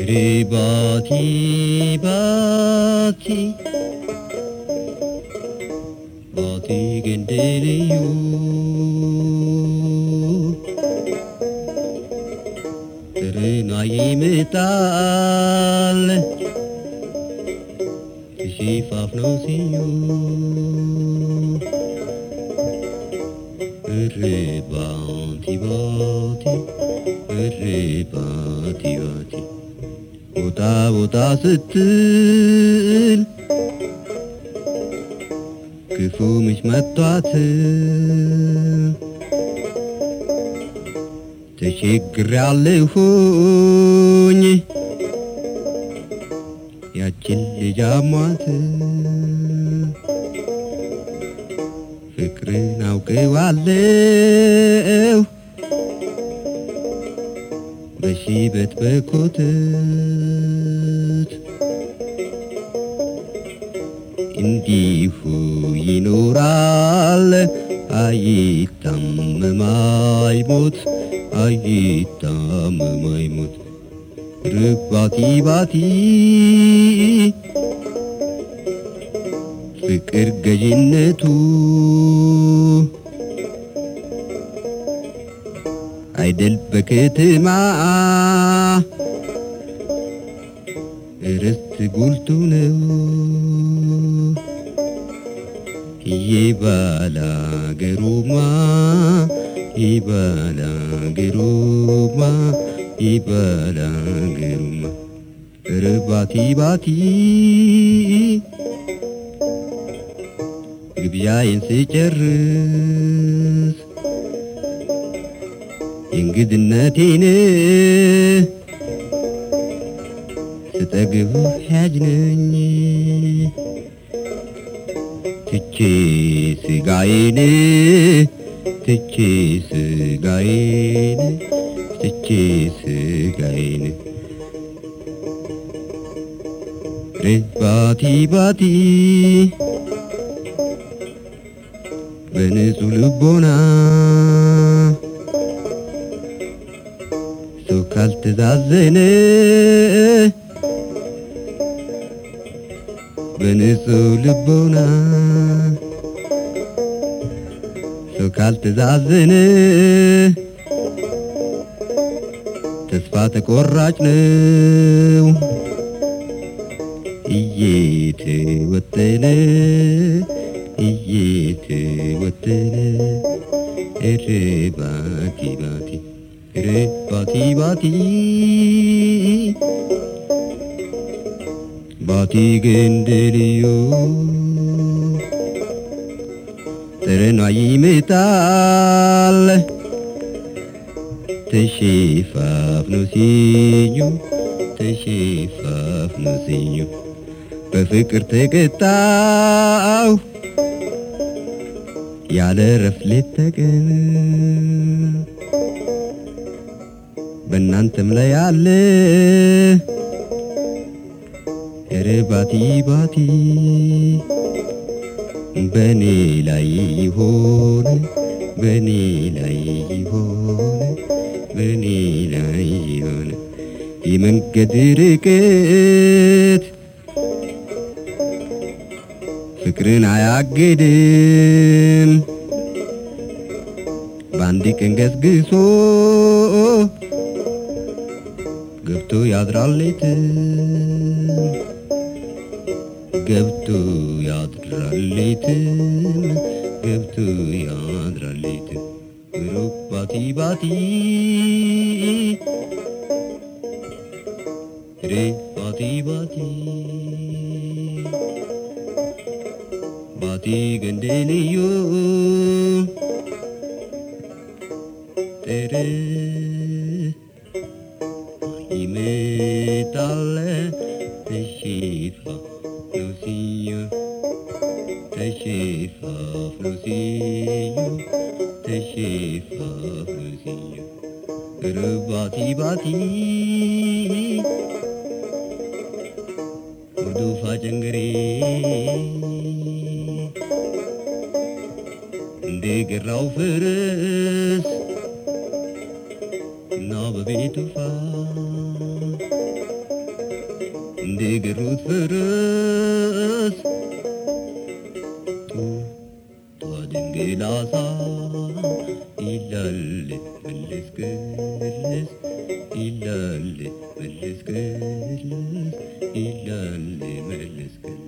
Ribati bati bati gendeliyu Terena ይመጣል ተሽፋፍኖ ሲዩ Ribati bati Ribati bati ቦታ ቦታ ስትል ክፉ ምች መቷት ተቸግሬያለሁኝ ያችን ልጅ አሟት ፍቅርን አውቀዋለሁ በሺበት በኮተት እንዲሁ ይኖራል አይታመም አይሞት አይታመም አይሞት ርባቲ ባቲ ፍቅር ገዥነቱ አይደል በከተማ ርስት ጉልቱ ነው ይባላገሩማ ይባላገሩማ ይባላገሩማ ርባቲ ባቲ ግብዣዬን ስጨርስ እንግድነቴን ስጠግብ ሕያጅ ነኝ ትቼ ስጋዬን ትቼ ስጋዬን ትቼ ስጋዬን ርባቲ ባቲ በንጹህ ልቦና ሰው ካልተዛዘነ በንጹህ ልቦና ሰው ካልተዛዘነ ተስፋ ተቆራጭ ነው እየተወጠነ እየተወጠነ ርባቲ ባቲ Ribati bati bati gendeliyu Terena ይመጣል ተሽፋፍኖ ሲዩ ተሽፋፍኖ ሲዩ በፍቅር ተቀጣው ያለ ረፍት ሌት ተቀን በእናንተም ላይ አለ ርባቲ ባቲ በኔ ላይ ይሆን በኔ ላይ ይሆን በኔ ላይ ይሆን የመንገድ ርቀት ፍቅርን አያግድም በአንድ ቀን ገስግሶ ገብቶ ያድራል ሌትም ገብቶ ያድራል ሌትም ገብቶ ያድራል ሌትም ርባቲ ባቲ ርባቲ ባቲ ባቲ ገንደልዩ tere ይመጣል ተሽፋፍኖ ሲዩ ተሽፋፍኖ ሲዩ ተሽፋፍኖ ሲዩ ርባቲ ባቲ ወዱፋ ጀንገሬ እንደ ገራው ፈረስ እና በቤቱ ፋ እንደገሩት ፈረስ ድንግላሳ ይላል መለስ ቅልስ ይላል መለስ ቅልስ ይላል መለስ ቅልስ